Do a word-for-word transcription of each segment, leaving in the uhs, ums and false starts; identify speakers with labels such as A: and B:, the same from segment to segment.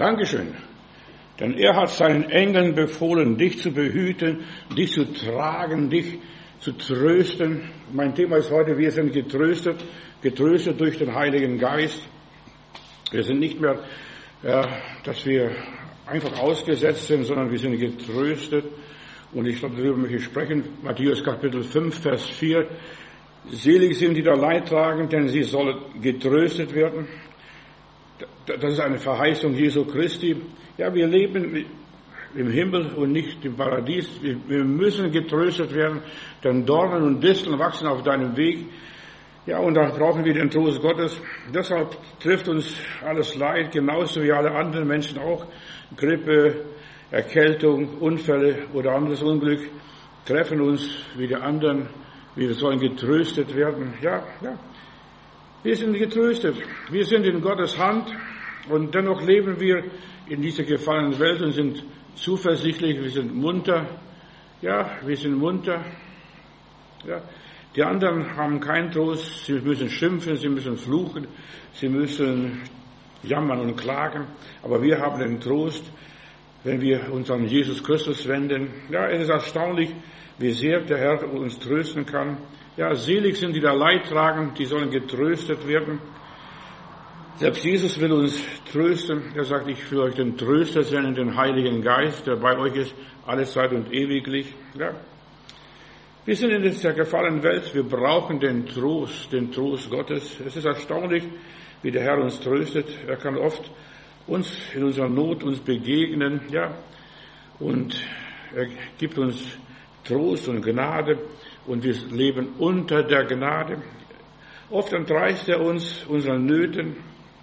A: Dankeschön. Denn er hat seinen Engeln befohlen, dich zu behüten, dich zu tragen, dich zu trösten. Mein Thema ist heute, wir sind getröstet, getröstet durch den Heiligen Geist. Wir sind nicht mehr, ja, dass wir einfach ausgesetzt sind, sondern wir sind getröstet. Und ich glaube, darüber möchte ich sprechen. Matthäus Kapitel fünf, Vers vier. Selig sind die da Leid tragen, denn sie sollen getröstet werden. Das ist eine Verheißung Jesu Christi. Ja, wir leben im Himmel und nicht im Paradies. Wir müssen getröstet werden, denn Dornen und Disteln wachsen auf deinem Weg. Ja, und da brauchen wir den Trost Gottes. Deshalb trifft uns alles Leid, genauso wie alle anderen Menschen auch. Grippe, Erkältung, Unfälle oder anderes Unglück treffen uns wie die anderen. Wir sollen getröstet werden. Ja, ja. Wir sind getröstet. Wir sind in Gottes Hand und dennoch leben wir in dieser gefallenen Welt und sind zuversichtlich. Wir sind munter. Ja, wir sind munter. Ja. Die anderen haben keinen Trost. Sie müssen schimpfen, sie müssen fluchen, sie müssen jammern und klagen. Aber wir haben den Trost, wenn wir uns an Jesus Christus wenden. Ja, es ist erstaunlich, wie sehr der Herr uns trösten kann. Ja, selig sind die da Leid tragen, die sollen getröstet werden. Selbst Jesus will uns trösten. Er sagt, ich will euch den Tröster senden, den Heiligen Geist, der bei euch ist, alle Zeit und ewiglich. Ja. Wir sind in dieser gefallenen Welt, wir brauchen den Trost, den Trost Gottes. Es ist erstaunlich, wie der Herr uns tröstet. Er kann oft uns in unserer Not uns begegnen, ja, und er gibt uns Trost und Gnade und wir leben unter der Gnade. Oft entreißt er uns unseren Nöten.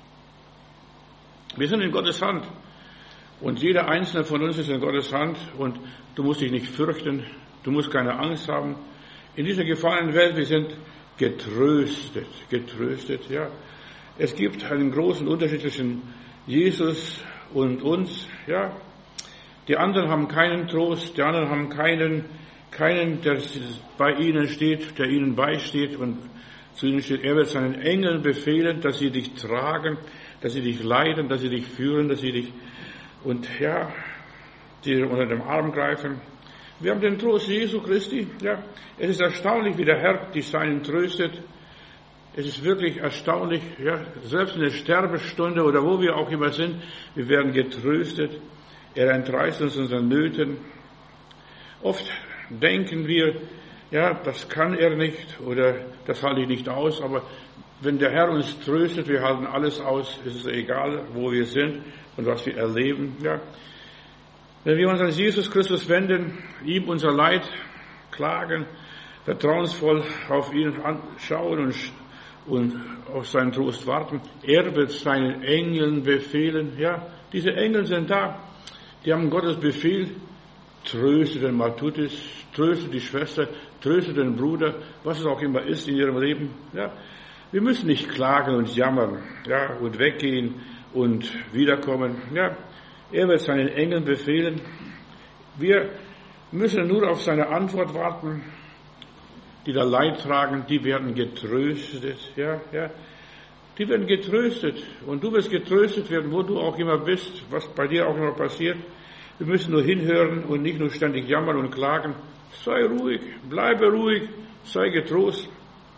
A: Wir sind in Gottes Hand und jeder einzelne von uns ist in Gottes Hand und du musst dich nicht fürchten, du musst keine Angst haben. In dieser gefallenen Welt, wir sind getröstet, getröstet, ja. Es gibt einen großen Unterschied zwischen Jesus und uns, ja. Die anderen haben keinen Trost, die anderen haben keinen, keinen, der bei ihnen steht, der ihnen beisteht und zu ihnen steht. Er wird seinen Engeln befehlen, dass sie dich tragen, dass sie dich leiten, dass sie dich führen, dass sie dich, und ja, die unter dem Arm greifen. Wir haben den Trost Jesu Christi, ja. Es ist erstaunlich, wie der Herr die Seinen tröstet. Es ist wirklich erstaunlich, ja, selbst in der Sterbestunde oder wo wir auch immer sind, wir werden getröstet. Er entreißt uns unseren Nöten. Oft denken wir, ja, das kann er nicht oder das halte ich nicht aus, aber wenn der Herr uns tröstet, wir halten alles aus, es ist egal, wo wir sind und was wir erleben, ja. Wenn wir uns an Jesus Christus wenden, ihm unser Leid klagen, vertrauensvoll auf ihn anschauen und und auf seinen Trost warten. Er wird seinen Engeln befehlen. Ja, diese Engel sind da. Die haben Gottes Befehl. Tröste den Maltutis, tröste die Schwester, tröste den Bruder, was es auch immer ist in ihrem Leben. Ja, wir müssen nicht klagen und jammern, ja, und weggehen und wiederkommen. Ja, er wird seinen Engeln befehlen. Wir müssen nur auf seine Antwort warten. Die da Leid tragen, die werden getröstet, ja, ja, die werden getröstet und du wirst getröstet werden, wo du auch immer bist, was bei dir auch immer passiert. Wir müssen nur hinhören und nicht nur ständig jammern und klagen. Sei ruhig, bleibe ruhig, sei getrost.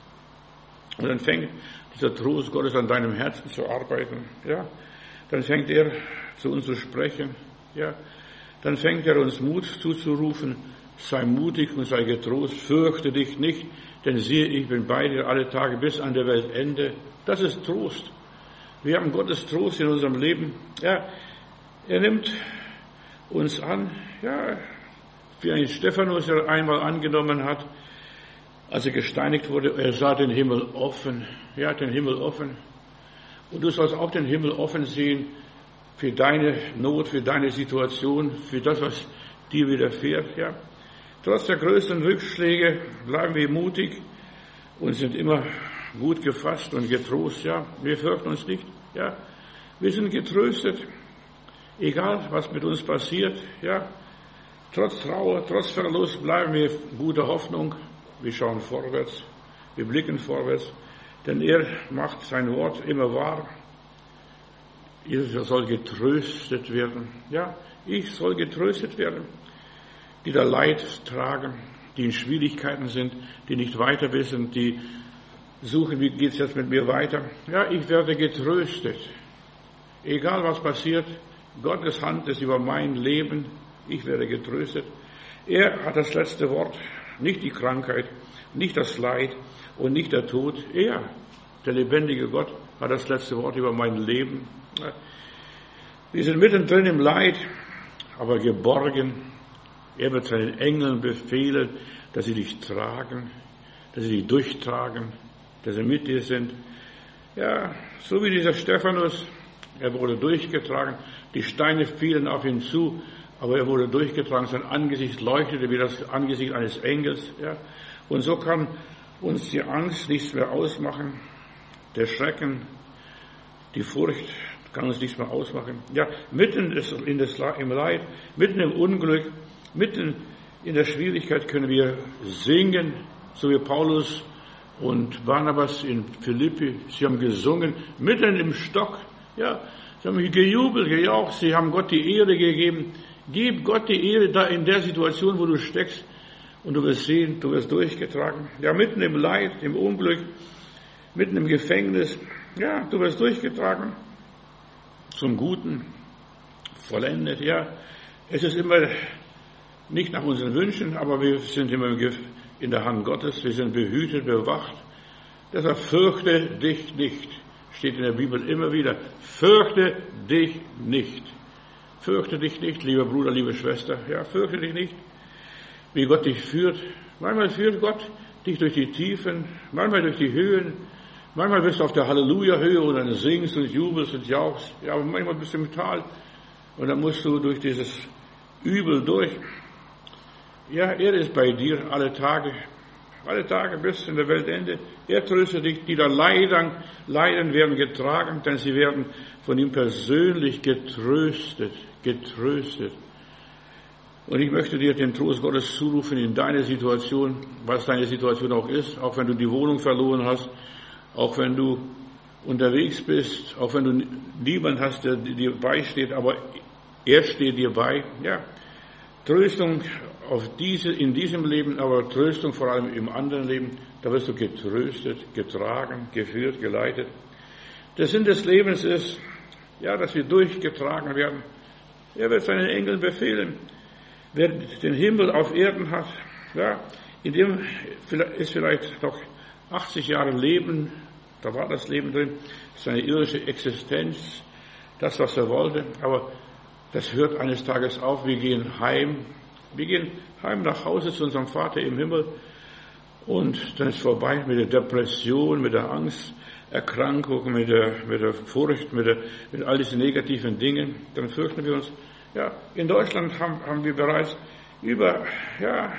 A: Und dann fängt dieser Trost Gottes an deinem Herzen zu arbeiten, ja. Dann fängt er zu uns zu sprechen, ja. Dann fängt er uns Mut zuzurufen. Sei mutig und sei getrost, fürchte dich nicht, denn siehe, ich bin bei dir alle Tage bis an der Weltende. Das ist Trost. Wir haben Gottes Trost in unserem Leben. Ja, er nimmt uns an, ja, wie ein Stephanus, der einmal angenommen hat, als er gesteinigt wurde, er sah den Himmel offen. Er hat den Himmel offen. Und du sollst auch den Himmel offen sehen für deine Not, für deine Situation, für das, was dir widerfährt, ja. Trotz der größten Rückschläge bleiben wir mutig und sind immer gut gefasst und getrost, ja. Wir fürchten uns nicht, ja. Wir sind getröstet, egal was mit uns passiert, ja. Trotz Trauer, trotz Verlust bleiben wir guter Hoffnung. Wir schauen vorwärts, wir blicken vorwärts, denn er macht sein Wort immer wahr. Ihr soll getröstet werden. Ja, ich soll getröstet werden. Die da Leid tragen, die in Schwierigkeiten sind, die nicht weiter wissen, die suchen, wie geht's jetzt mit mir weiter. Ja, ich werde getröstet. Egal was passiert, Gottes Hand ist über mein Leben. Ich werde getröstet. Er hat das letzte Wort. Nicht die Krankheit, nicht das Leid und nicht der Tod. Er, der lebendige Gott, hat das letzte Wort über mein Leben. Wir sind mittendrin im Leid, aber geborgen. Er wird seinen Engeln befehlen, dass sie dich tragen, dass sie dich durchtragen, dass sie mit dir sind. Ja, so wie dieser Stephanus, er wurde durchgetragen, die Steine fielen auf ihn zu, aber er wurde durchgetragen, sein Angesicht leuchtete wie das Angesicht eines Engels. Ja. Und so kann uns die Angst nichts mehr ausmachen, der Schrecken, die Furcht kann uns nichts mehr ausmachen. Ja, mitten in das, im Leid, mitten im Unglück, mitten in der Schwierigkeit können wir singen, so wie Paulus und Barnabas in Philippi. Sie haben gesungen, mitten im Stock. Ja, sie haben gejubelt, gejaucht, sie haben Gott die Ehre gegeben. Gib Gott die Ehre da in der Situation, wo du steckst, und du wirst sehen, du wirst durchgetragen. Ja, mitten im Leid, im Unglück, mitten im Gefängnis. Ja, du wirst durchgetragen. Zum Guten, vollendet. Ja, es ist immer nicht nach unseren Wünschen, aber wir sind immer in der Hand Gottes, wir sind behütet, bewacht. Deshalb fürchte dich nicht, steht in der Bibel immer wieder. Fürchte dich nicht. Fürchte dich nicht, lieber Bruder, liebe Schwester. Ja, fürchte dich nicht, wie Gott dich führt. Manchmal führt Gott dich durch die Tiefen, manchmal durch die Höhen. Manchmal bist du auf der Halleluja-Höhe und dann singst und jubelst und jauchst. Ja, aber manchmal bist du im Tal und dann musst du durch dieses Übel durch. Ja, er ist bei dir alle Tage, alle Tage bis in der Weltende. Er tröstet dich, die da leiden, leiden werden getragen, denn sie werden von ihm persönlich getröstet, getröstet. Und ich möchte dir den Trost Gottes zurufen in deine Situation, was deine Situation auch ist, auch wenn du die Wohnung verloren hast, auch wenn du unterwegs bist, auch wenn du niemand hast, der dir beisteht, aber er steht dir bei. Ja, Tröstung auf diese, in diesem Leben, aber Tröstung vor allem im anderen Leben, da wirst du getröstet, getragen, geführt, geleitet. Der Sinn des Lebens ist, ja, dass wir durchgetragen werden. Er wird seinen Engeln befehlen. Wer den Himmel auf Erden hat, ja, in dem ist vielleicht noch achtzig Jahre Leben, da war das Leben drin, seine irdische Existenz, das, was er wollte, aber das hört eines Tages auf, wir gehen heim, wir gehen heim nach Hause zu unserem Vater im Himmel und dann ist vorbei mit der Depression, mit der Angsterkrankung, mit der, mit der Furcht, mit, der, mit all diesen negativen Dingen, dann fürchten wir uns. Ja, in Deutschland haben, haben wir bereits über, ja,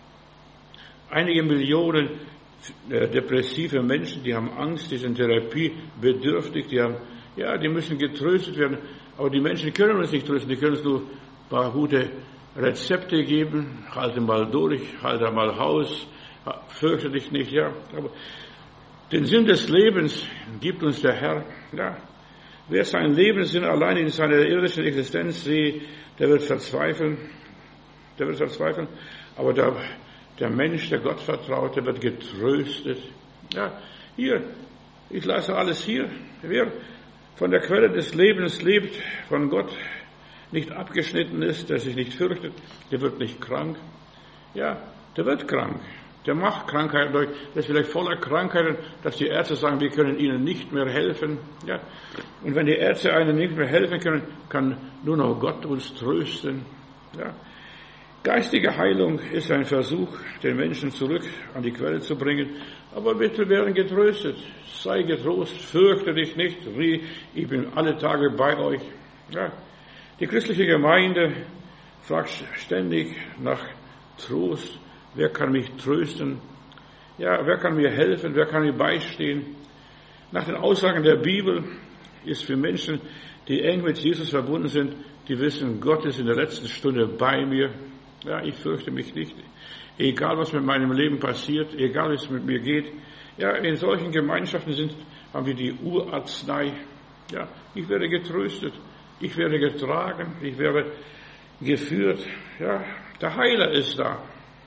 A: einige Millionen depressive Menschen, die haben Angst, die sind therapiebedürftig, die haben, ja, die müssen getröstet werden, aber die Menschen können uns nicht trösten, die können uns nur ein paar gute Rezepte geben, halte mal durch, halte mal Haus, fürchte dich nicht, ja, aber den Sinn des Lebens gibt uns der Herr, ja. Wer seinen Lebenssinn allein in seiner irdischen Existenz sieht, der wird verzweifeln, der wird verzweifeln, aber der Der Mensch, der Gott vertraut, der wird getröstet. Ja, hier, ich lasse alles hier. Wer von der Quelle des Lebens lebt, von Gott nicht abgeschnitten ist, der sich nicht fürchtet, der wird nicht krank. Ja, der wird krank. Der macht Krankheiten durch. Der ist vielleicht voller Krankheiten, dass die Ärzte sagen, wir können ihnen nicht mehr helfen. Ja, und wenn die Ärzte einem nicht mehr helfen können, kann nur noch Gott uns trösten. Ja. Geistige Heilung ist ein Versuch, den Menschen zurück an die Quelle zu bringen. Aber bitte werden getröstet. Sei getrost, fürchte dich nicht. Ich bin alle Tage bei euch. Ja. Die christliche Gemeinde fragt ständig nach Trost. Wer kann mich trösten? Ja, wer kann mir helfen? Wer kann mir beistehen? Nach den Aussagen der Bibel ist für Menschen, die eng mit Jesus verbunden sind, die wissen, Gott ist in der letzten Stunde bei mir. Ja, ich fürchte mich nicht. Egal, was mit meinem Leben passiert, egal, wie es mit mir geht. Ja, in solchen Gemeinschaften sind, haben wir die Urarznei. Ja, ich werde getröstet, ich werde getragen, ich werde geführt. Ja, der Heiler ist da.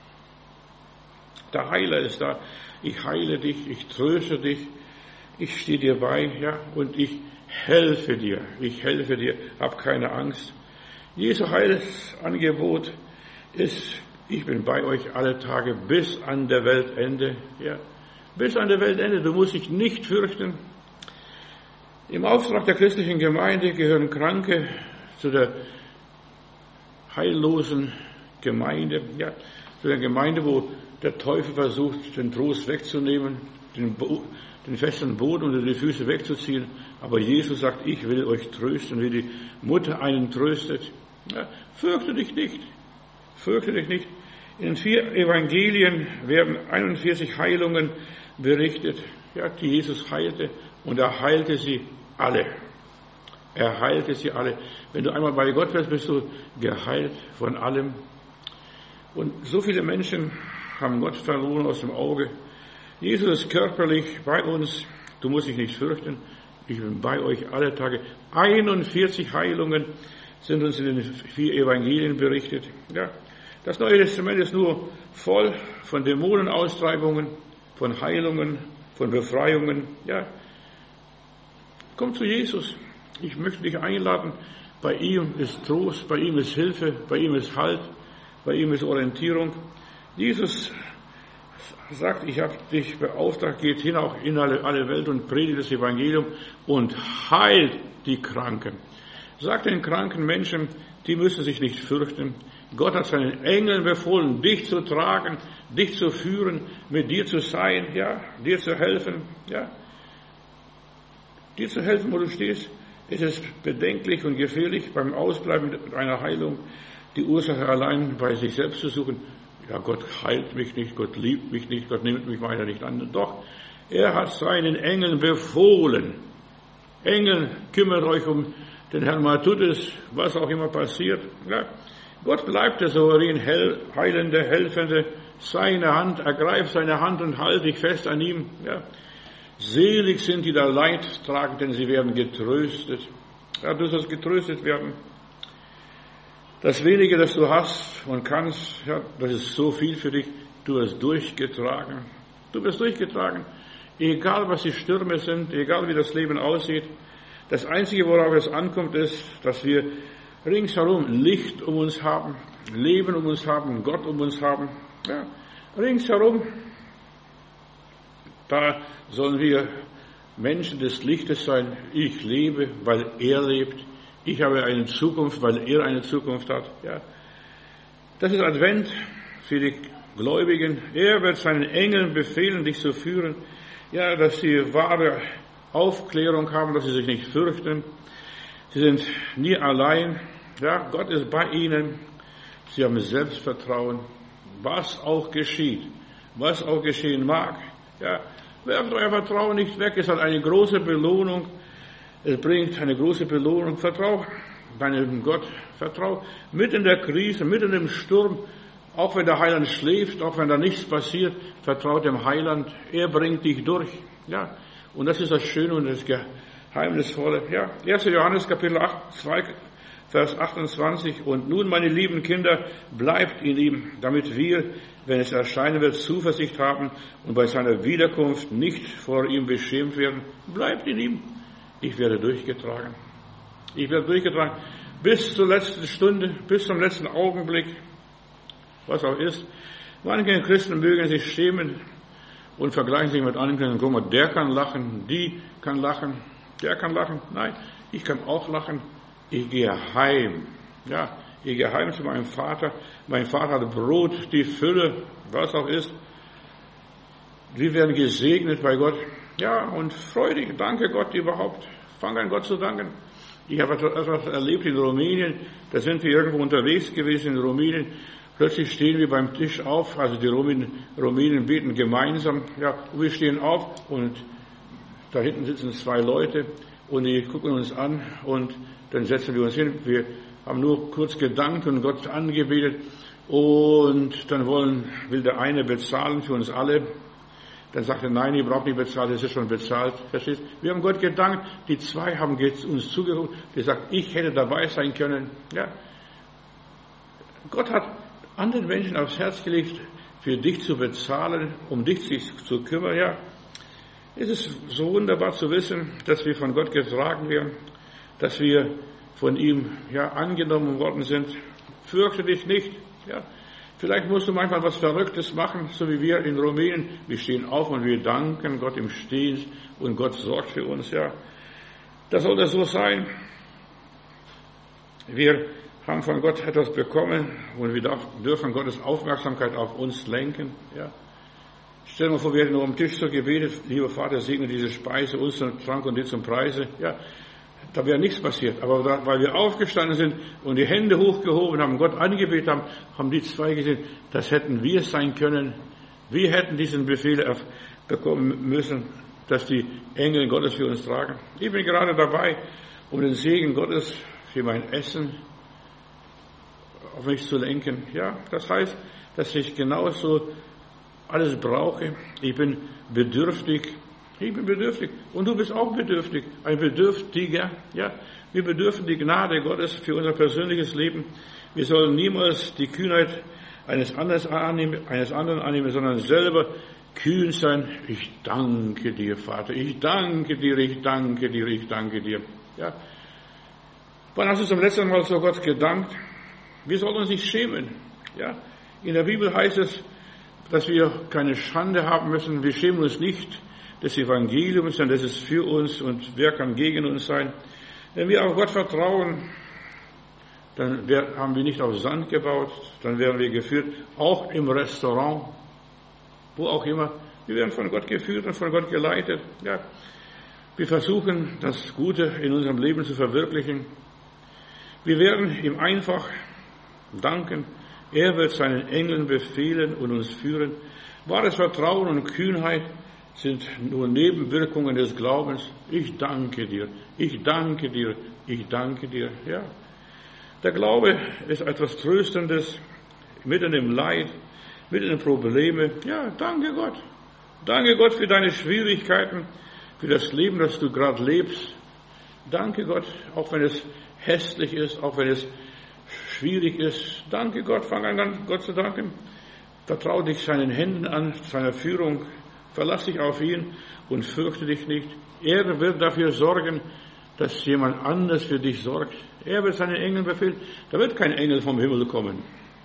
A: Der Heiler ist da. Ich heile dich, ich tröste dich, ich stehe dir bei, ja, und ich helfe dir. Ich helfe dir, hab keine Angst. Jesu Heilangebot ist, ich bin bei euch alle Tage bis an der Weltende, ja, bis an der Weltende. Du musst dich nicht fürchten. Im Auftrag der christlichen Gemeinde gehören Kranke zu der heillosen Gemeinde, ja, zu der Gemeinde, wo der Teufel versucht, den Trost wegzunehmen, den, Bo- den festen Boden unter die Füße wegzuziehen. Aber Jesus sagt, ich will euch trösten, wie die Mutter einen tröstet. Ja, fürchte dich nicht, fürchte dich nicht. In den vier Evangelien werden einundvierzig Heilungen berichtet, ja, die Jesus heilte, und er heilte sie alle. Er heilte sie alle. Wenn du einmal bei Gott bist, bist du geheilt von allem. Und so viele Menschen haben Gott verloren aus dem Auge. Jesus ist körperlich bei uns. Du musst dich nicht fürchten. Ich bin bei euch alle Tage. einundvierzig Heilungen sind uns in den vier Evangelien berichtet. Ja, das Neue Testament ist nur voll von Dämonenaustreibungen, von Heilungen, von Befreiungen. Ja, komm zu Jesus. Ich möchte dich einladen. Bei ihm ist Trost, bei ihm ist Hilfe, bei ihm ist Halt, bei ihm ist Orientierung. Jesus sagt, ich habe dich beauftragt, geht hin auch in alle, alle Welt und predigt das Evangelium und heilt die Kranken. Sagt den kranken Menschen, die müssen sich nicht fürchten. Gott hat seinen Engeln befohlen, dich zu tragen, dich zu führen, mit dir zu sein, ja, dir zu helfen, ja. Dir zu helfen, wo du stehst. Es ist bedenklich und gefährlich, beim Ausbleiben einer Heilung die Ursache allein bei sich selbst zu suchen. Ja, Gott heilt mich nicht, Gott liebt mich nicht, Gott nimmt mich weiter nicht an. Doch, er hat seinen Engeln befohlen. Engel, kümmert euch um den Herrn Matthäus, was auch immer passiert. Ja, Gott bleibt der souverän heilende, helfende, seine Hand, ergreif seine Hand und halte dich fest an ihm. Ja. Selig sind die da Leid tragen, denn sie werden getröstet. Ja, du sollst getröstet werden. Das wenige, das du hast und kannst, ja, das ist so viel für dich. Du wirst durchgetragen. Du wirst durchgetragen. Egal, was die Stürme sind, egal, wie das Leben aussieht. Das Einzige, worauf es ankommt, ist, dass wir ringsherum Licht um uns haben, Leben um uns haben, Gott um uns haben. Ja, ringsherum. Da sollen wir Menschen des Lichtes sein. Ich lebe, weil er lebt. Ich habe eine Zukunft, weil er eine Zukunft hat. Ja. Das ist Advent für die Gläubigen. Er wird seinen Engeln befehlen, dich zu führen. Ja, dass sie wahre Aufklärung haben, dass sie sich nicht fürchten. Sie sind nie allein. Ja, Gott ist bei ihnen. Sie haben Selbstvertrauen. Was auch geschieht, was auch geschehen mag. Ja, werft euer Vertrauen nicht weg. Es hat eine große Belohnung. Es bringt eine große Belohnung. Vertrau deinem Gott. Vertrau mitten in der Krise, mitten in dem Sturm. Auch wenn der Heiland schläft, auch wenn da nichts passiert, vertrau dem Heiland. Er bringt dich durch. Ja, und das ist das Schöne und das Geheimnisvolle. Ja, erster Johannes Kapitel acht, zwei, Vers achtundzwanzig. Und nun, meine lieben Kinder, bleibt in ihm, damit wir, wenn es erscheinen wird, Zuversicht haben und bei seiner Wiederkunft nicht vor ihm beschämt werden. Bleibt in ihm. Ich werde durchgetragen. Ich werde durchgetragen bis zur letzten Stunde, bis zum letzten Augenblick, was auch ist. Manche Christen mögen sich schämen und vergleichen sich mit anderen. Guck mal, der kann lachen, die kann lachen, der kann lachen. Nein, ich kann auch lachen. Ich gehe heim. Ja, ich gehe heim zu meinem Vater. Mein Vater hat Brot, die Fülle, was auch ist. Wir werden gesegnet bei Gott. Ja, und freudig, danke Gott überhaupt. Fang an, Gott zu danken. Ich habe etwas erlebt in Rumänien. Da sind wir irgendwo unterwegs gewesen in Rumänien. Plötzlich stehen wir beim Tisch auf. Also die Rumänen, Rumänen beten gemeinsam. Ja, und wir stehen auf und da hinten sitzen zwei Leute und die gucken uns an und dann setzen wir uns hin. Wir haben nur kurz gedankt und Gott angebetet und dann wollen, will der eine bezahlen für uns alle. Dann sagt er, nein, ihr braucht nicht bezahlen, das ist schon bezahlt. Verstehst? Wir haben Gott gedankt, die zwei haben uns zugerufen, die sagt, ich hätte dabei sein können. Ja. Gott hat anderen Menschen aufs Herz gelegt, für dich zu bezahlen, um dich sich zu kümmern. Ja. Es ist so wunderbar zu wissen, dass wir von Gott getragen werden, dass wir von ihm ja, angenommen worden sind. Fürchte dich nicht. Ja. Vielleicht musst du manchmal was Verrücktes machen, so wie wir in Rumänien. Wir stehen auf und wir danken Gott im Stehen und Gott sorgt für uns. Ja, das soll das so sein. Wir haben von Gott etwas bekommen und wir dürfen Gottes Aufmerksamkeit auf uns lenken. Ja. Stell dir mal vor, wir hätten nur am Tisch so gebetet, lieber Vater, segne diese Speise, unseren Trank und dir zum Preise. Ja, da wäre nichts passiert. Aber da, weil wir aufgestanden sind und die Hände hochgehoben haben, Gott angebetet haben, haben die zwei gesehen, das hätten wir sein können. Wir hätten diesen Befehl bekommen müssen, dass die Engel Gottes für uns tragen. Ich bin gerade dabei, um den Segen Gottes für mein Essen auf mich zu lenken. Ja, das heißt, dass ich genauso alles brauche. Ich bin bedürftig. Ich bin bedürftig. Und du bist auch bedürftig. Ein Bedürftiger. Ja, wir bedürfen die Gnade Gottes für unser persönliches Leben. Wir sollen niemals die Kühnheit eines anderen annehmen, eines anderen annehmen, sondern selber kühn sein. Ich danke dir, Vater. Ich danke dir, ich danke dir, ich danke dir. Ja. Wann hast du zum letzten Mal so Gott gedankt? Wir sollen uns nicht schämen. Ja. In der Bibel heißt es, dass wir keine Schande haben müssen. Wir schämen uns nicht des Evangeliums, denn das ist für uns und wer kann gegen uns sein? Wenn wir auf Gott vertrauen, dann haben wir nicht auf Sand gebaut, dann werden wir geführt, auch im Restaurant, wo auch immer. Wir werden von Gott geführt und von Gott geleitet. Ja. Wir versuchen, das Gute in unserem Leben zu verwirklichen. Wir werden ihm einfach danken. Er wird seinen Engeln befehlen und uns führen. Wahres Vertrauen und Kühnheit sind nur Nebenwirkungen des Glaubens. Ich danke dir, ich danke dir, ich danke dir. Ja. Der Glaube ist etwas Tröstendes, mitten im Leid, mitten in Probleme. Ja, danke Gott. Danke Gott für deine Schwierigkeiten, für das Leben, das du gerade lebst. Danke Gott, auch wenn es hässlich ist, auch wenn es schwierig ist. Danke Gott, fang an, Gott zu danken. Vertraue dich seinen Händen an, seiner Führung. Verlass dich auf ihn und fürchte dich nicht. Er wird dafür sorgen, dass jemand anders für dich sorgt. Er wird seinen Engeln befehlen. Da wird kein Engel vom Himmel kommen.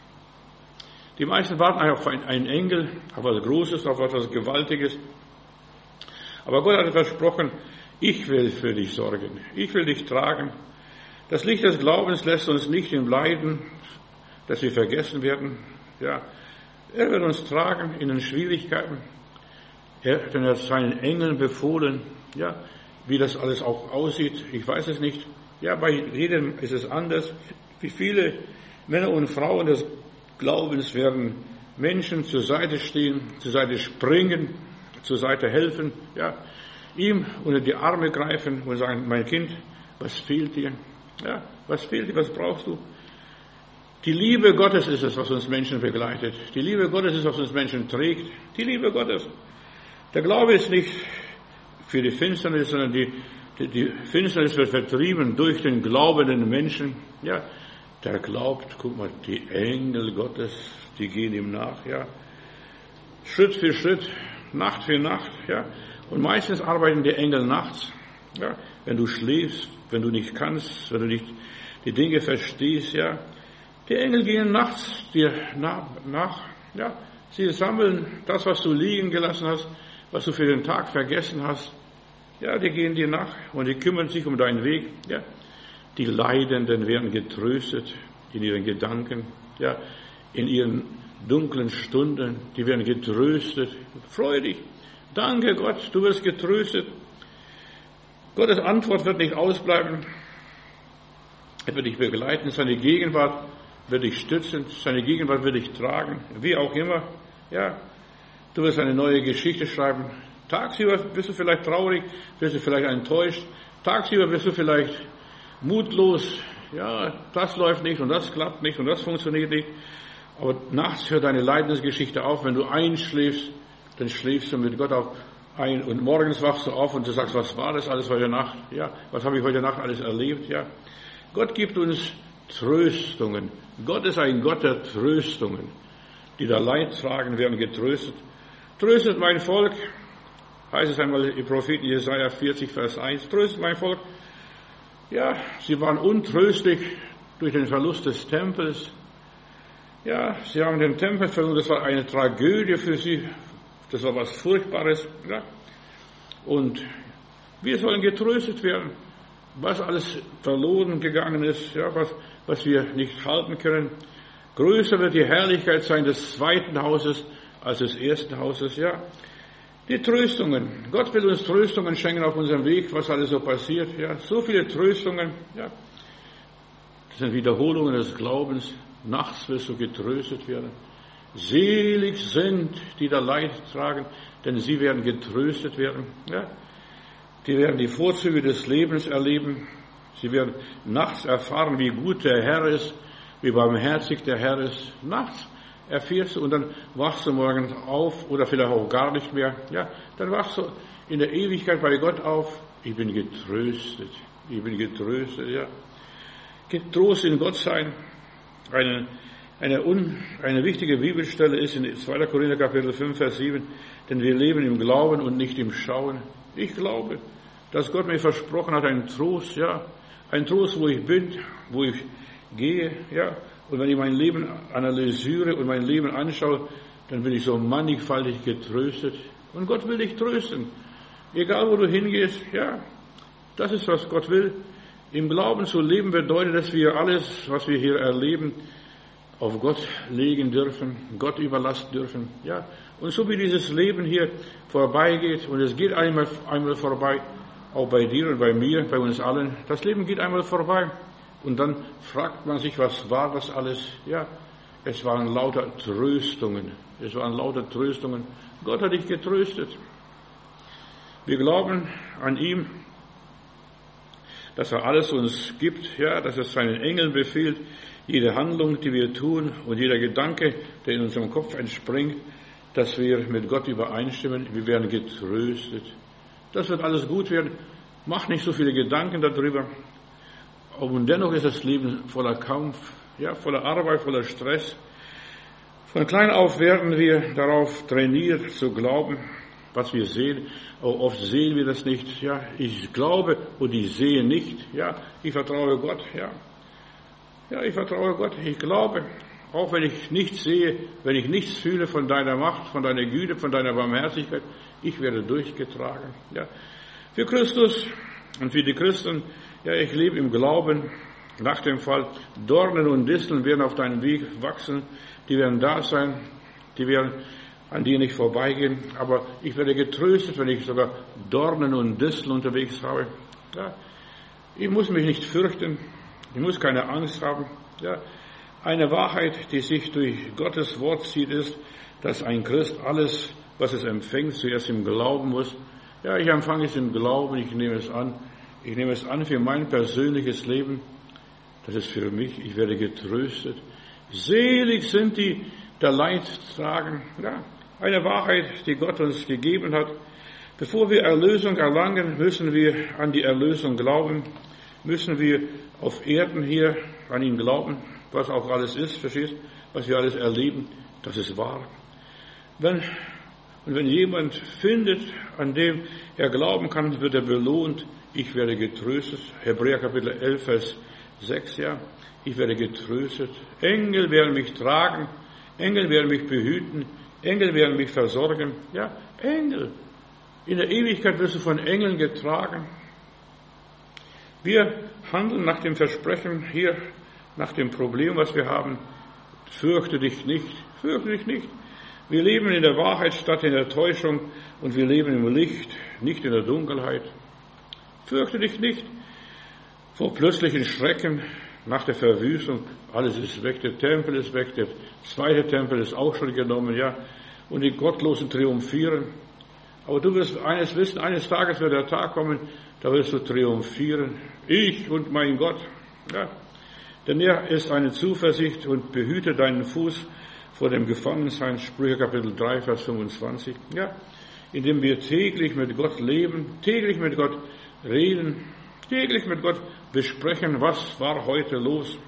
A: Die meisten warten auf einen Engel, auf etwas Großes, auf etwas Gewaltiges. Aber Gott hat versprochen, ich will für dich sorgen. Ich will dich tragen. Das Licht des Glaubens lässt uns nicht im Leiden, dass wir vergessen werden. Ja, er wird uns tragen in den Schwierigkeiten. Er hat seinen Engeln befohlen, ja, wie das alles auch aussieht, ich weiß es nicht. Ja, bei jedem ist es anders. Wie viele Männer und Frauen des Glaubens werden Menschen zur Seite stehen, zur Seite springen, zur Seite helfen, ja, ihm unter die Arme greifen und sagen, mein Kind, was fehlt dir? Ja, was fehlt dir, was brauchst du? Die Liebe Gottes ist es, was uns Menschen begleitet. Die Liebe Gottes ist, was uns Menschen trägt. Die Liebe Gottes. Der Glaube ist nicht für die Finsternis, sondern die, die, die Finsternis wird vertrieben durch den glaubenden Menschen. Ja, der glaubt, guck mal, die Engel Gottes, die gehen ihm nach, ja. Schritt für Schritt, Nacht für Nacht, ja. Und meistens arbeiten die Engel nachts, ja. Wenn du schläfst, wenn du nicht kannst, wenn du nicht die Dinge verstehst, ja. Die Engel gehen nachts dir nach, nach, ja. Sie sammeln das, was du liegen gelassen hast, was du für den Tag vergessen hast. Ja, die gehen dir nach und die kümmern sich um deinen Weg. Ja, die Leidenden werden getröstet in ihren Gedanken, ja, in ihren dunklen Stunden. Die werden getröstet. Freue dich. Danke Gott, du wirst getröstet. Gottes Antwort wird nicht ausbleiben. Er wird dich begleiten. Seine Gegenwart wird dich stützen. Seine Gegenwart wird dich tragen. Wie auch immer. Ja, du wirst eine neue Geschichte schreiben. Tagsüber bist du vielleicht traurig, bist du vielleicht enttäuscht. Tagsüber bist du vielleicht mutlos. Ja, das läuft nicht und das klappt nicht und das funktioniert nicht. Aber nachts hört deine Leidensgeschichte auf, wenn du einschläfst. dann schläfst du mit Gott auf ein und morgens wachst du auf und du sagst, was war das alles heute Nacht? Ja, was habe ich heute Nacht alles erlebt? Ja, Gott gibt uns Tröstungen. Gott ist ein Gott der Tröstungen. Die da Leid tragen, werden getröstet. Tröstet mein Volk, heißt es einmal im Propheten Jesaja vierzig, Vers eins. Tröstet mein Volk. Ja, sie waren untröstlich durch den Verlust des Tempels. Ja, sie haben den Tempel verloren. Das war eine Tragödie für sie. Das war was Furchtbares. Ja. Und wir sollen getröstet werden, was alles verloren gegangen ist, ja, was, was wir nicht halten können. Größer wird die Herrlichkeit sein des zweiten Hauses als des ersten Hauses, ja. Die Tröstungen. Gott will uns Tröstungen schenken auf unserem Weg, was alles so passiert, ja. So viele Tröstungen, ja. Das sind Wiederholungen des Glaubens. Nachts wirst du getröstet werden. Selig sind, die da Leid tragen, denn sie werden getröstet werden. Ja? Die werden die Vorzüge des Lebens erleben. Sie werden nachts erfahren, wie gut der Herr ist, wie barmherzig der Herr ist. Nachts erfährst du und dann wachst du morgen auf oder vielleicht auch gar nicht mehr. Ja, dann wachst du in der Ewigkeit bei Gott auf. Ich bin getröstet. Ich bin getröstet, ja. Getrost in Gott sein. Eine Eine, un, eine wichtige Bibelstelle ist in zweiter Korinther Kapitel fünf, Vers sieben, denn wir leben im Glauben und nicht im Schauen. Ich glaube, dass Gott mir versprochen hat, einen Trost, ja, ein Trost, wo ich bin, wo ich gehe, ja, und wenn ich mein Leben analysiere und mein Leben anschaue, dann bin ich so mannigfaltig getröstet. Und Gott will dich trösten. Egal, wo du hingehst, ja, das ist, was Gott will. Im Glauben zu leben bedeutet, dass wir alles, was wir hier erleben, auf Gott legen dürfen, Gott überlassen dürfen, ja. Und so wie dieses Leben hier vorbeigeht, und es geht einmal, einmal vorbei, auch bei dir und bei mir, bei uns allen, das Leben geht einmal vorbei. Und dann fragt man sich, was war das alles? Ja, es waren lauter Tröstungen. Es waren lauter Tröstungen. Gott hat dich getröstet. Wir glauben an ihm, dass er alles uns gibt, ja, dass er seinen Engeln befiehlt, jede Handlung, die wir tun und jeder Gedanke, der in unserem Kopf entspringt, dass wir mit Gott übereinstimmen, wir werden getröstet. Das wird alles gut werden. Mach nicht so viele Gedanken darüber. Und dennoch ist das Leben voller Kampf, ja, voller Arbeit, voller Stress. Von klein auf werden wir darauf trainiert zu glauben, was wir sehen. Auch oft sehen wir das nicht. Ja, ich glaube und ich sehe nicht. Ja, ich vertraue Gott. Ja. Ja, ich vertraue Gott, ich glaube, auch wenn ich nichts sehe, wenn ich nichts fühle von deiner Macht, von deiner Güte, von deiner Barmherzigkeit, ich werde durchgetragen. Ja. Für Christus und für die Christen, ja, ich lebe im Glauben, nach dem Fall, Dornen und Disteln werden auf deinem Weg wachsen, die werden da sein, die werden an dir nicht vorbeigehen, aber ich werde getröstet, wenn ich sogar Dornen und Disteln unterwegs habe. Ja. Ich muss mich nicht fürchten. Ich muss keine Angst haben. Ja, eine Wahrheit, die sich durch Gottes Wort zieht, ist, dass ein Christ alles, was es empfängt, zuerst im Glauben muss. Ja, ich empfange es im Glauben, ich nehme es an. Ich nehme es an für mein persönliches Leben. Das ist für mich, ich werde getröstet. Selig sind die, die Leid tragen. Ja, eine Wahrheit, die Gott uns gegeben hat. Bevor wir Erlösung erlangen, müssen wir an die Erlösung glauben. Müssen wir auf Erden hier an ihn glauben, was auch alles ist, verstehst, was wir alles erleben, das ist wahr. Wenn, und wenn jemand findet, an dem er glauben kann, wird er belohnt. Ich werde getröstet. Hebräer Kapitel elf, Vers sechs, ja. Ich werde getröstet. Engel werden mich tragen. Engel werden mich behüten. Engel werden mich versorgen. Ja, Engel. In der Ewigkeit wirst du von Engeln getragen. Wir handeln nach dem Versprechen hier, nach dem Problem, was wir haben. Fürchte dich nicht, fürchte dich nicht. Wir leben in der Wahrheit statt in der Täuschung und wir leben im Licht, nicht in der Dunkelheit. Fürchte dich nicht vor plötzlichen Schrecken nach der Verwüstung. Alles ist weg, der Tempel ist weg, der zweite Tempel ist auch schon genommen, ja. Und die Gottlosen triumphieren. Aber du wirst eines wissen, eines Tages wird der Tag kommen, da wirst du triumphieren. Ich und mein Gott. Ja. Denn er ist eine Zuversicht und behütet deinen Fuß vor dem Gefangensein, Sprüche Kapitel drei, Vers fünfundzwanzig. Ja, indem wir täglich mit Gott leben, täglich mit Gott reden, täglich mit Gott besprechen, was war heute los.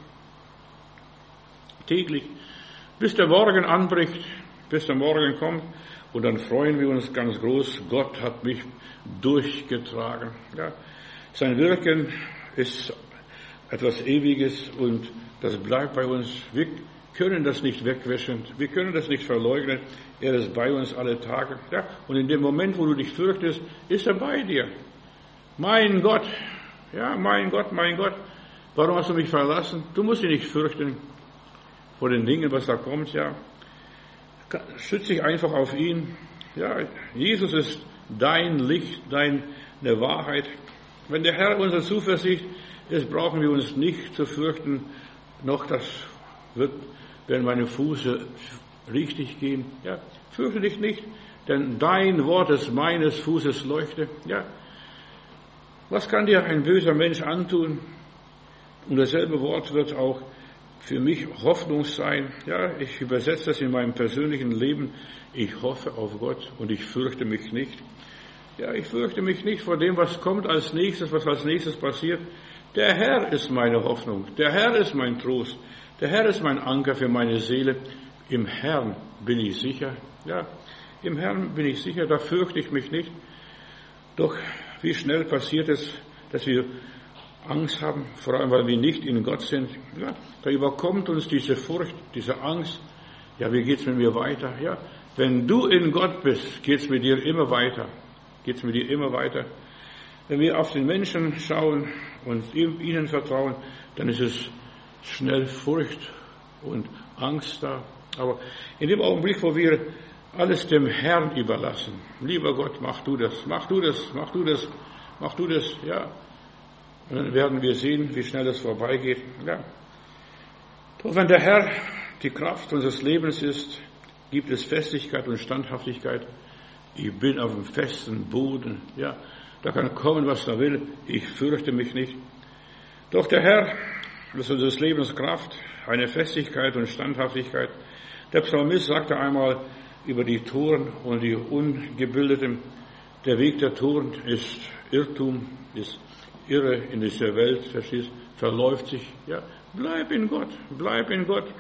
A: Täglich, bis der Morgen anbricht, bis der Morgen kommt, und dann freuen wir uns ganz groß, Gott hat mich durchgetragen. Ja, sein Wirken ist etwas Ewiges und das bleibt bei uns. Wir können das nicht wegwischen, wir können das nicht verleugnen. Er ist bei uns alle Tage. Ja, und in dem Moment, wo du dich fürchtest, ist er bei dir. Mein Gott, ja, mein Gott, mein Gott, warum hast du mich verlassen? Du musst dich nicht fürchten vor den Dingen, was da kommt, ja. Schütze dich einfach auf ihn. Ja, Jesus ist dein Licht, deine Wahrheit. Wenn der Herr unsere Zuversicht ist, brauchen wir uns nicht zu fürchten, noch das wird, wenn meine Füße richtig gehen. Ja, fürchte dich nicht, denn dein Wort ist meines Fußes Leuchte. Ja, was kann dir ein böser Mensch antun? Und dasselbe Wort wird auch für mich Hoffnung sein. Ja, ich übersetze das in meinem persönlichen Leben. Ich hoffe auf Gott und ich fürchte mich nicht. Ja, ich fürchte mich nicht vor dem, was kommt als nächstes, was als nächstes passiert. Der Herr ist meine Hoffnung. Der Herr ist mein Trost. Der Herr ist mein Anker für meine Seele. Im Herrn bin ich sicher. Ja, im Herrn bin ich sicher. Da fürchte ich mich nicht. Doch wie schnell passiert es, dass wir Angst haben, vor allem weil wir nicht in Gott sind. Ja, da überkommt uns diese Furcht, diese Angst. Ja, wie geht's mit mir weiter? Ja, wenn du in Gott bist, geht's mit dir immer weiter. Geht's mit dir immer weiter. Wenn wir auf den Menschen schauen und ihnen vertrauen, dann ist es schnell Furcht und Angst da. Aber in dem Augenblick, wo wir alles dem Herrn überlassen, lieber Gott, mach du das, mach du das, mach du das, mach du das, ja. Und dann werden wir sehen, wie schnell das vorbeigeht. Ja. Doch wenn der Herr die Kraft unseres Lebens ist, gibt es Festigkeit und Standhaftigkeit. Ich bin auf dem festen Boden. Ja, da kann kommen, was da will. Ich fürchte mich nicht. Doch der Herr ist unseres Lebens Kraft, eine Festigkeit und Standhaftigkeit. Der Psalmist sagte einmal über die Toren und die Ungebildeten, der Weg der Toren ist Irrtum, ist Irre in dieser Welt, verstehst, verläuft sich. Ja, bleib in Gott, bleib in Gott.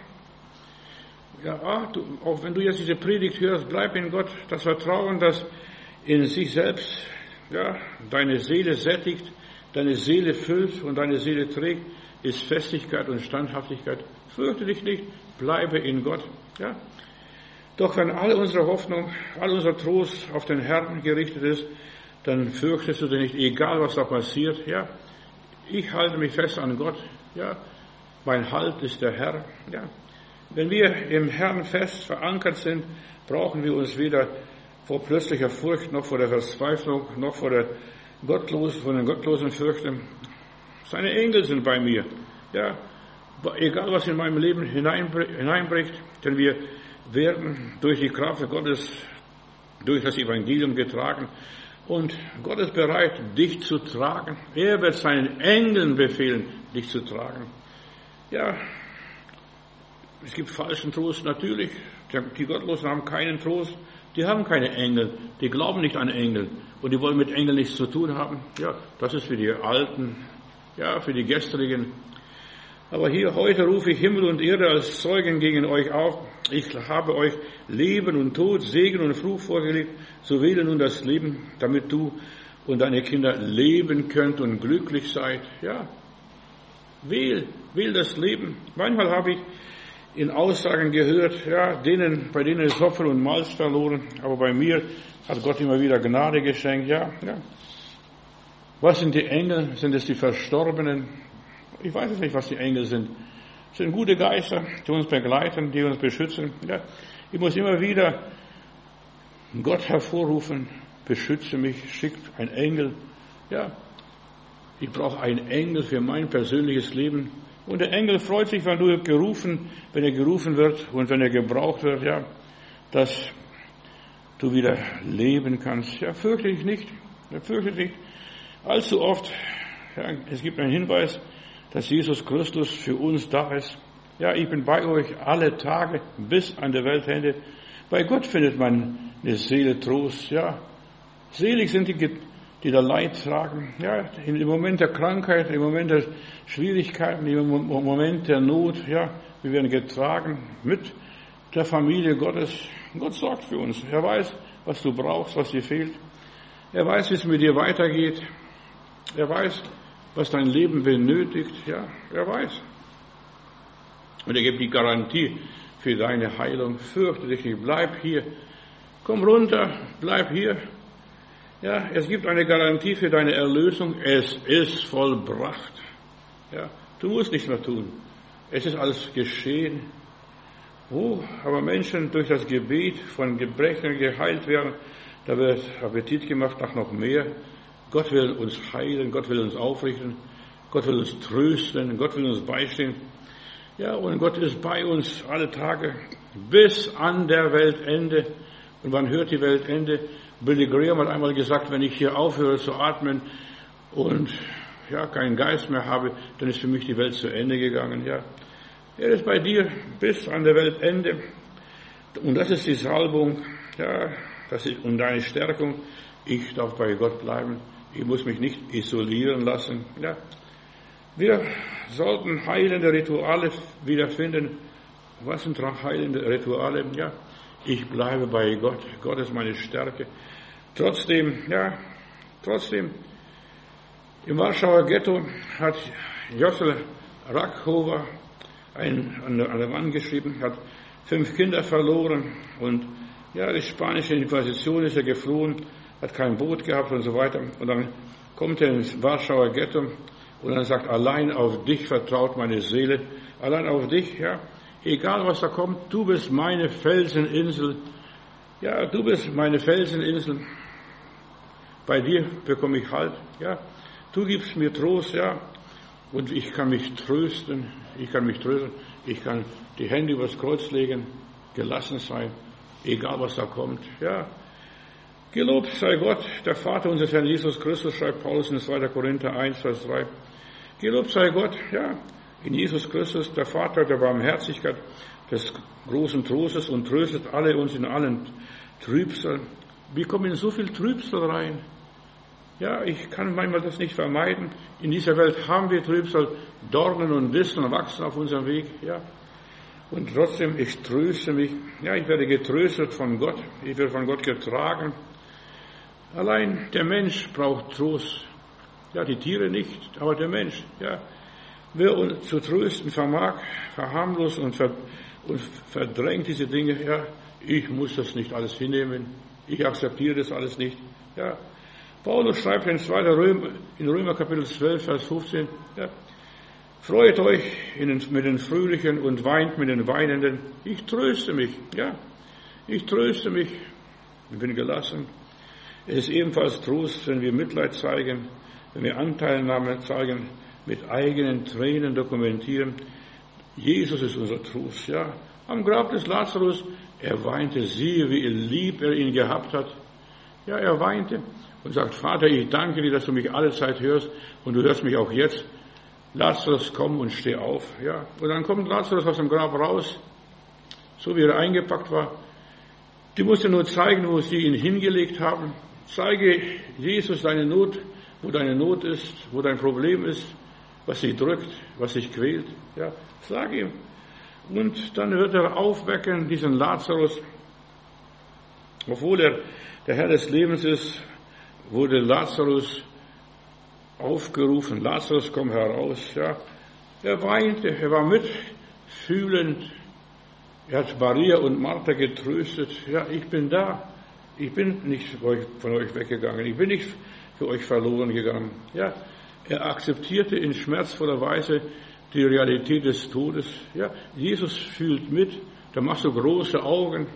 A: Ja, ach, du, auch wenn du jetzt diese Predigt hörst, bleib in Gott. Das Vertrauen, das in sich selbst, ja, deine Seele sättigt, deine Seele füllt und deine Seele trägt, ist Festigkeit und Standhaftigkeit. Fürchte dich nicht, bleibe in Gott. Ja. Doch wenn all unsere Hoffnung, all unser Trost auf den Herrn gerichtet ist, dann fürchtest du dich nicht, egal was da passiert. Ja, ich halte mich fest an Gott. Ja, mein Halt ist der Herr. Ja, wenn wir im Herrn fest verankert sind, brauchen wir uns weder vor plötzlicher Furcht, noch vor der Verzweiflung, noch vor der Gottlosen, von den Gottlosen fürchten. Seine Engel sind bei mir. Ja, egal was in meinem Leben hineinbricht, denn wir werden durch die Kraft Gottes, durch das Evangelium getragen. Und Gott ist bereit, dich zu tragen. Er wird seinen Engeln befehlen, dich zu tragen. Ja, es gibt falschen Trost, natürlich. Die Gottlosen haben keinen Trost. Die haben keine Engel. Die glauben nicht an Engel. Und die wollen mit Engeln nichts zu tun haben. Ja, das ist für die Alten, ja, für die Gestrigen. Aber hier, heute rufe ich Himmel und Erde als Zeugen gegen euch auf. Ich habe euch Leben und Tod, Segen und Fluch vorgelegt. So wähle nun das Leben, damit du und deine Kinder leben könnt und glücklich seid. Ja, wähl, wähl das Leben. Manchmal habe ich in Aussagen gehört, ja, denen, bei denen ist Hopfen und Malz verloren. Aber bei mir hat Gott immer wieder Gnade geschenkt. Ja, ja. Was sind die Engel? Sind es die Verstorbenen? Ich weiß es nicht, was die Engel sind. Es sind gute Geister, die uns begleiten, die uns beschützen. Ja, ich muss immer wieder Gott hervorrufen, beschütze mich, schickt ein Engel. Ja, ich brauche einen Engel für mein persönliches Leben. Und der Engel freut sich, wenn du gerufen, wenn er gerufen wird und wenn er gebraucht wird, ja, dass du wieder leben kannst. Ja, fürchte dich nicht, ja, fürchte dich. Allzu oft, ja, es gibt einen Hinweis, dass Jesus Christus für uns da ist. Ja, ich bin bei euch alle Tage bis an der Weltende. Bei Gott findet meine Seele Trost, ja. Selig sind die, die da Leid tragen, ja. Im Moment der Krankheit, im Moment der Schwierigkeiten, im Moment der Not, ja. Wir werden getragen mit der Familie Gottes. Gott sorgt für uns. Er weiß, was du brauchst, was dir fehlt. Er weiß, wie es mit dir weitergeht. Er weiß, was dein Leben benötigt. Ja, er weiß. Und er gibt die Garantie für deine Heilung. Fürchte dich nicht, bleib hier. Komm runter, bleib hier. Ja, es gibt eine Garantie für deine Erlösung. Es ist vollbracht. Ja, du musst nichts mehr tun. Es ist alles geschehen. Oh, aber Menschen durch das Gebet von Gebrechen geheilt werden, da wird Appetit gemacht nach noch mehr. Gott will uns heilen, Gott will uns aufrichten, Gott will uns trösten, Gott will uns beistehen. Ja, und Gott ist bei uns alle Tage bis an der Weltende. Und wann hört die Weltende? Billy Graham hat einmal gesagt, wenn ich hier aufhöre zu atmen und ja, keinen Geist mehr habe, dann ist für mich die Welt zu Ende gegangen. Ja, er ist bei dir bis an der Weltende. Und das ist die Salbung, ja, das ist und deine Stärkung. Ich darf bei Gott bleiben. Ich muss mich nicht isolieren lassen. Ja, wir sollten heilende Rituale wiederfinden. Was sind heilende Rituale? Ja, ich bleibe bei Gott. Gott ist meine Stärke. Trotzdem, ja, trotzdem, im Warschauer Ghetto hat Jossel Rackhover ein, an der Mann geschrieben, hat fünf Kinder verloren und ja, die spanische Inquisition ist er geflohen, hat kein Boot gehabt und so weiter. Und dann kommt er ins Warschauer Ghetto und dann sagt, allein auf dich vertraut meine Seele, allein auf dich, ja, egal was da kommt, du bist meine Felseninsel, ja, du bist meine Felseninsel, bei dir bekomme ich Halt, ja, du gibst mir Trost, ja, und ich kann mich trösten, ich kann mich trösten, ich kann die Hände übers Kreuz legen, gelassen sein, egal was da kommt, ja. Gelobt sei Gott, der Vater unseres Herrn Jesus Christus, schreibt Paulus in zweiter Korinther eins, Vers drei. Gelobt sei Gott, ja, in Jesus Christus, der Vater der Barmherzigkeit, des großen Trostes und tröstet alle uns in allen Trübsal. Wir kommen in so viel Trübsal rein. Ja, ich kann manchmal das nicht vermeiden. In dieser Welt haben wir Trübsal, Dornen und Disteln wachsen auf unserem Weg, ja. Und trotzdem, ich tröste mich. Ja, ich werde getröstet von Gott. Ich werde von Gott getragen. Allein der Mensch braucht Trost. Ja, die Tiere nicht, aber der Mensch, ja. Wer uns zu trösten vermag, verharmlost und, ver, und verdrängt diese Dinge, ja, ich muss das nicht alles hinnehmen. Ich akzeptiere das alles nicht, ja. Paulus schreibt in zweiter Römer, in Römer Kapitel zwölf, Vers fünfzehn, ja, freut euch in den, mit den Fröhlichen und weint mit den Weinenden. Ich tröste mich, ja, ich tröste mich, ich bin gelassen. Es ist ebenfalls Trost, wenn wir Mitleid zeigen, wenn wir Anteilnahme zeigen, mit eigenen Tränen dokumentieren. Jesus ist unser Trost, ja. Am Grab des Lazarus, er weinte, siehe, wie lieb er ihn gehabt hat. Ja, er weinte und sagt, Vater, ich danke dir, dass du mich alle Zeit hörst und du hörst mich auch jetzt. Lazarus, komm und steh auf, ja. Und dann kommt Lazarus aus dem Grab raus, so wie er eingepackt war. Die musste nur zeigen, wo sie ihn hingelegt haben. Zeige Jesus deine Not, wo deine Not ist, wo dein Problem ist, was dich drückt, was dich quält. Ja, sag ihm. Und dann wird er aufwecken, diesen Lazarus. Obwohl er der Herr des Lebens ist, wurde Lazarus aufgerufen. Lazarus, komm heraus. Ja, er weinte, er war mitfühlend. Er hat Maria und Martha getröstet. Ja, ich bin da. Ich bin nicht von euch weggegangen. Ich bin nicht für euch verloren gegangen. Ja, er akzeptierte in schmerzvoller Weise die Realität des Todes. Ja, Jesus fühlt mit. Da machst du große Augen.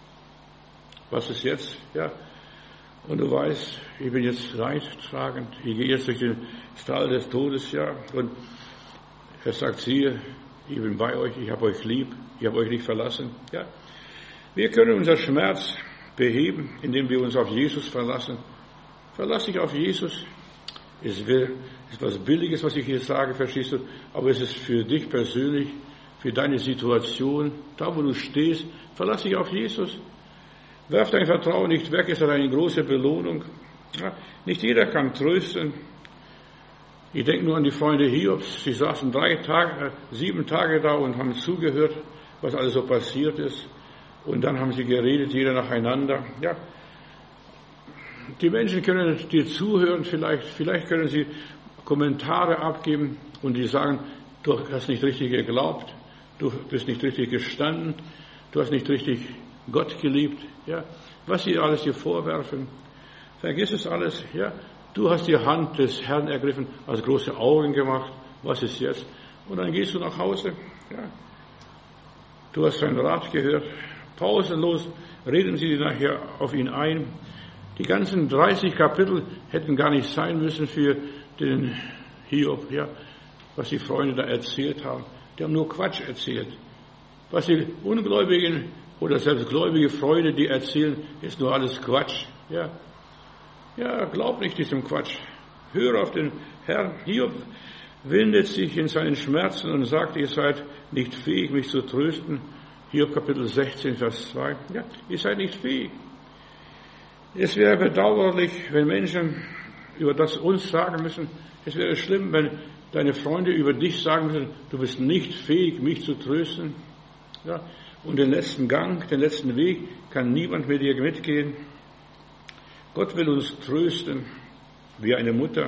A: Was ist jetzt? Ja, und du weißt, ich bin jetzt leidtragend. Ich gehe jetzt durch den Strahl des Todes. Ja, und er sagt, siehe, ich bin bei euch. Ich habe euch lieb. Ich habe euch nicht verlassen. Ja, wir können unser Schmerz beheben, indem wir uns auf Jesus verlassen. Verlass dich auf Jesus. Es ist was Billiges, was ich hier sage, verstehst du, aber es ist für dich persönlich, für deine Situation, da wo du stehst. Verlass dich auf Jesus. Werf dein Vertrauen nicht weg, es hat eine große Belohnung. Ja, nicht jeder kann trösten. Ich denke nur an die Freunde Hiobs. Sie saßen drei Tage, sieben Tage da und haben zugehört, was alles so passiert ist. Und dann haben sie geredet, jeder nacheinander. Ja, die Menschen können dir zuhören, vielleicht, vielleicht können sie Kommentare abgeben und die sagen, du hast nicht richtig geglaubt, du bist nicht richtig gestanden, du hast nicht richtig Gott geliebt. Ja, was sie alles dir vorwerfen, vergiss es alles. Ja, du hast die Hand des Herrn ergriffen, hast große Augen gemacht. Was ist jetzt? Und dann gehst du nach Hause. Ja, du hast seinen Rat gehört. Pausenlos reden sie nachher auf ihn ein. Die ganzen dreißig Kapitel hätten gar nicht sein müssen für den Hiob, ja, was die Freunde da erzählt haben. Die haben nur Quatsch erzählt. Was die ungläubigen oder selbst gläubige Freunde, die erzählen, ist nur alles Quatsch. Ja, ja, glaub nicht diesem Quatsch. Hör auf den Herrn. Hiob windet sich in seinen Schmerzen und sagt, ihr seid nicht fähig, mich zu trösten. Hiob Kapitel sechzehn, Vers zwei. Ja, ihr seid nicht fähig. Es wäre bedauerlich, wenn Menschen über das uns sagen müssen. Es wäre schlimm, wenn deine Freunde über dich sagen müssen, du bist nicht fähig, mich zu trösten. Ja, und den letzten Gang, den letzten Weg kann niemand mit dir mitgehen. Gott will uns trösten, wie eine Mutter.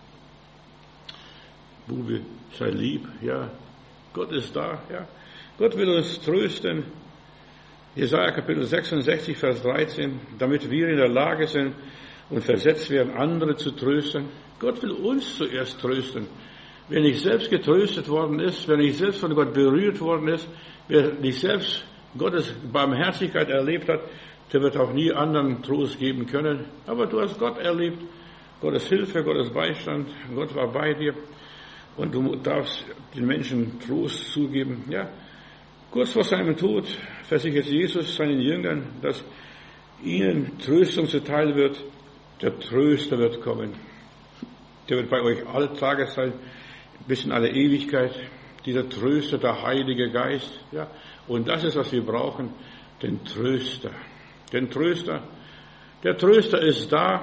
A: Bube, sei lieb, ja. Gott ist da, ja. Gott will uns trösten. Jesaja Kapitel sechsundsechzig, Vers dreizehn, damit wir in der Lage sind und versetzt werden, andere zu trösten. Gott will uns zuerst trösten. Wer nicht selbst getröstet worden ist, wer nicht selbst von Gott berührt worden ist, wer nicht selbst Gottes Barmherzigkeit erlebt hat, der wird auch nie anderen Trost geben können. Aber du hast Gott erlebt, Gottes Hilfe, Gottes Beistand, Gott war bei dir und du darfst den Menschen Trost zugeben. Ja, kurz vor seinem Tod versichert Jesus seinen Jüngern, dass ihnen Tröstung zuteil wird. Der Tröster wird kommen. Der wird bei euch alle Tage sein, bis in alle Ewigkeit. Dieser Tröster, der Heilige Geist. Ja, und das ist, was wir brauchen, den Tröster. Den Tröster. Der Tröster ist da.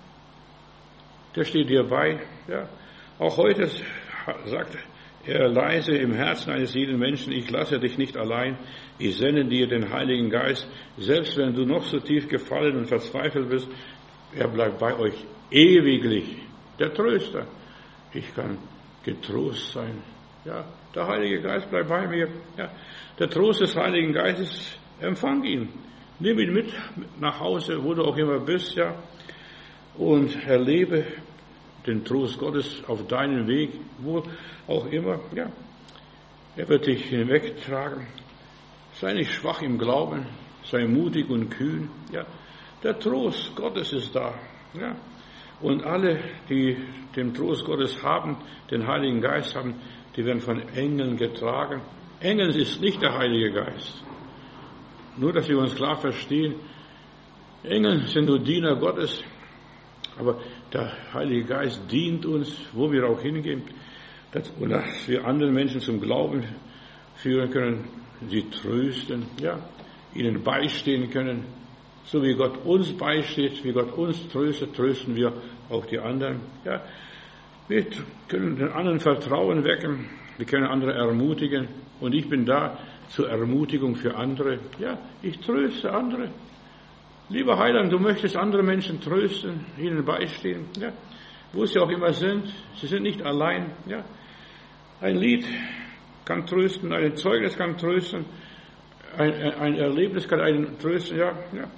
A: Der steht dir bei. Ja, auch heute sagt er leise im Herzen eines jeden Menschen, ich lasse dich nicht allein, ich sende dir den Heiligen Geist, selbst wenn du noch so tief gefallen und verzweifelt bist, er bleibt bei euch ewiglich, der Tröster. Ich kann getrost sein. Ja, der Heilige Geist bleibt bei mir. Ja, der Trost des Heiligen Geistes, empfang ihn. Nimm ihn mit nach Hause, wo du auch immer bist, ja, und erlebe den Trost Gottes auf deinen Weg, wo auch immer, ja. Er wird dich hinwegtragen. Sei nicht schwach im Glauben, sei mutig und kühn, ja. Der Trost Gottes ist da, ja. Und alle, die den Trost Gottes haben, den Heiligen Geist haben, die werden von Engeln getragen. Engel ist nicht der Heilige Geist. Nur, dass wir uns klar verstehen, Engel sind nur Diener Gottes, aber der Heilige Geist dient uns, wo wir auch hingehen, dass, und dass wir anderen Menschen zum Glauben führen können, sie trösten, ja, ihnen beistehen können, so wie Gott uns beisteht, wie Gott uns tröstet, trösten wir auch die anderen. Ja, wir können den anderen Vertrauen wecken, wir können andere ermutigen und ich bin da zur Ermutigung für andere. Ja, ich tröste andere. Lieber Heiland, du möchtest andere Menschen trösten, ihnen beistehen, ja, wo sie auch immer sind. Sie sind nicht allein. Ja. Ein Lied kann trösten, ein Zeugnis kann trösten, ein, ein Erlebnis kann einen trösten. Ja, ja.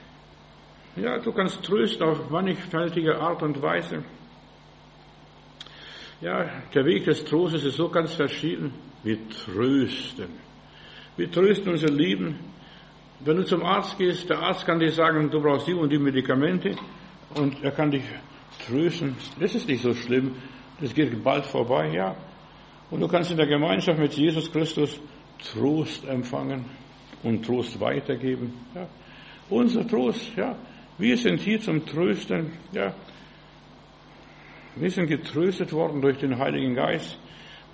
A: Ja, du kannst trösten auf mannigfaltige Art und Weise. Ja, der Weg des Trostes ist so ganz verschieden. Wir trösten. Wir trösten unsere Lieben. Wenn du zum Arzt gehst, der Arzt kann dir sagen, du brauchst die und die Medikamente und er kann dich trösten. Das ist nicht so schlimm, das geht bald vorbei, ja. Und du kannst in der Gemeinschaft mit Jesus Christus Trost empfangen und Trost weitergeben, ja. Unser Trost, ja. Wir sind hier zum Trösten, ja. Wir sind getröstet worden durch den Heiligen Geist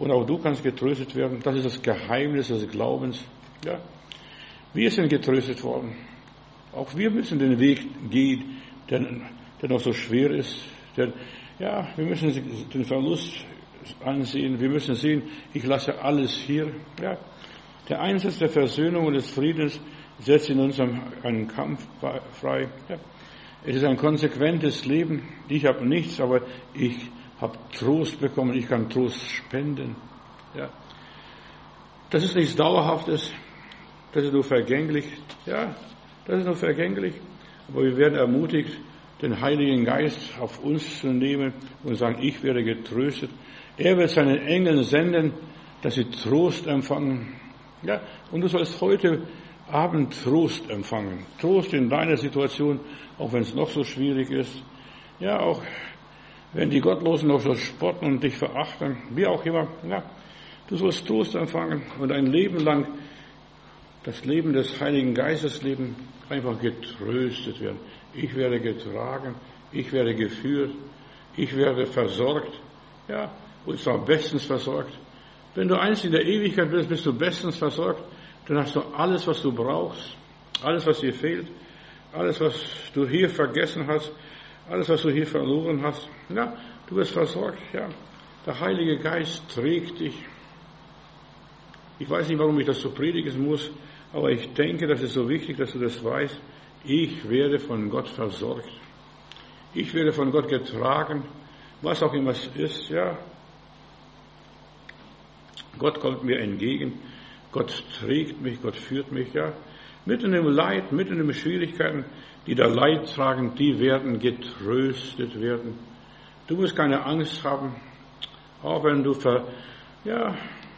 A: Und auch du kannst getröstet werden. Das ist das Geheimnis des Glaubens. Ja. Wir sind getröstet worden. Auch wir müssen den Weg gehen, der, der noch so schwer ist. Der, ja, wir müssen den Verlust ansehen. Wir müssen sehen, ich lasse alles hier. Ja. Der Einsatz der Versöhnung und des Friedens setzt in uns einen Kampf frei. Ja. Es ist ein konsequentes Leben. Ich habe nichts, aber ich habe Trost bekommen. Ich kann Trost spenden. Ja. Das ist nichts Dauerhaftes. Das ist nur vergänglich. Ja, das ist nur vergänglich. Aber wir werden ermutigt, den Heiligen Geist auf uns zu nehmen und sagen, ich werde getröstet. Er wird seinen Engeln senden, dass sie Trost empfangen. Ja, und du sollst heute Abend Trost empfangen. Trost in deiner Situation, auch wenn es noch so schwierig ist. Ja, auch wenn die Gottlosen noch so spotten und dich verachten, wie auch immer. Ja, du sollst Trost empfangen und ein Leben lang das Leben des Heiligen Geistes leben, einfach getröstet werden. Ich werde getragen, ich werde geführt, ich werde versorgt. Ja, und zwar bestens versorgt. Wenn du einst in der Ewigkeit bist, bist du bestens versorgt. Dann hast du alles, was du brauchst, alles, was dir fehlt, alles, was du hier vergessen hast, alles, was du hier verloren hast. Ja, du wirst versorgt, ja. Der Heilige Geist trägt dich. Ich weiß nicht, warum ich das so predigen muss, aber ich denke, das ist so wichtig, dass du das weißt. Ich werde von Gott versorgt. Ich werde von Gott getragen, was auch immer es ist, ja. Gott kommt mir entgegen. Gott trägt mich, Gott führt mich, ja. Mitten im Leid, mitten in den Schwierigkeiten, die da Leid tragen, die werden getröstet werden. Du musst keine Angst haben, auch wenn du ver, ja,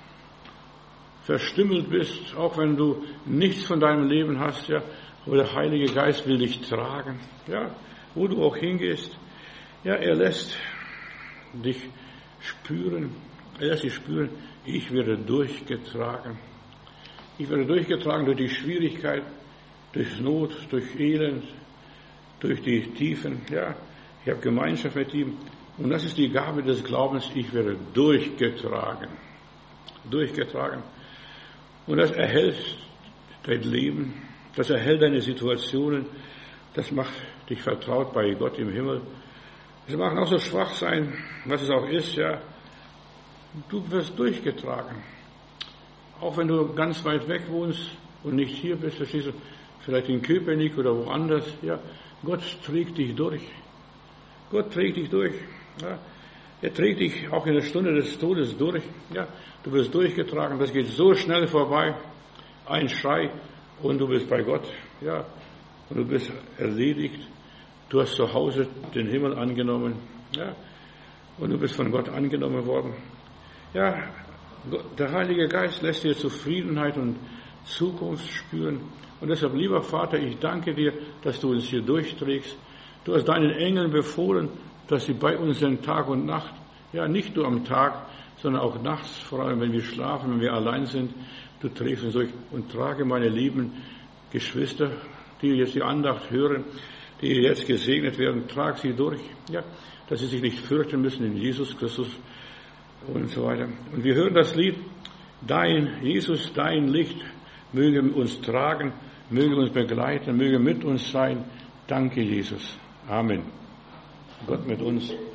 A: verstümmelt bist, auch wenn du nichts von deinem Leben hast, ja. Aber der Heilige Geist will dich tragen, ja, wo du auch hingehst. Ja, er lässt dich spüren, er lässt dich spüren, ich werde durchgetragen. Ich werde durchgetragen durch die Schwierigkeit, durch Not, durch Elend, durch die Tiefen. Ja, ich habe Gemeinschaft mit ihm. Und das ist die Gabe des Glaubens. Ich werde durchgetragen. Durchgetragen. Und das erhält dein Leben. Das erhält deine Situationen. Das macht dich vertraut bei Gott im Himmel. Es mag auch so schwach sein, was es auch ist, ja. Du wirst durchgetragen. Auch wenn du ganz weit weg wohnst und nicht hier bist, verstehst du, vielleicht in Köpenick oder woanders, ja, Gott trägt dich durch. Gott trägt dich durch. Ja. Er trägt dich auch in der Stunde des Todes durch. Ja. Du wirst durchgetragen, das geht so schnell vorbei. Ein Schrei und du bist bei Gott. Ja. Und du bist erledigt. Du hast zu Hause den Himmel angenommen. Ja. Und du bist von Gott angenommen worden. Ja, der Heilige Geist lässt dir Zufriedenheit und Zukunft spüren. Und deshalb, lieber Vater, ich danke dir, dass du uns hier durchträgst. Du hast deinen Engeln befohlen, dass sie bei uns sind Tag und Nacht. Ja, nicht nur am Tag, sondern auch nachts, vor allem wenn wir schlafen, wenn wir allein sind. Du trägst uns durch und trage meine lieben Geschwister, die jetzt die Andacht hören, die jetzt gesegnet werden, trag sie durch. Ja, dass sie sich nicht fürchten müssen in Jesus Christus. Und so weiter. Und wir hören das Lied, dein Jesus, dein Licht, möge uns tragen, möge uns begleiten, möge mit uns sein. Danke, Jesus. Amen. Gott mit uns.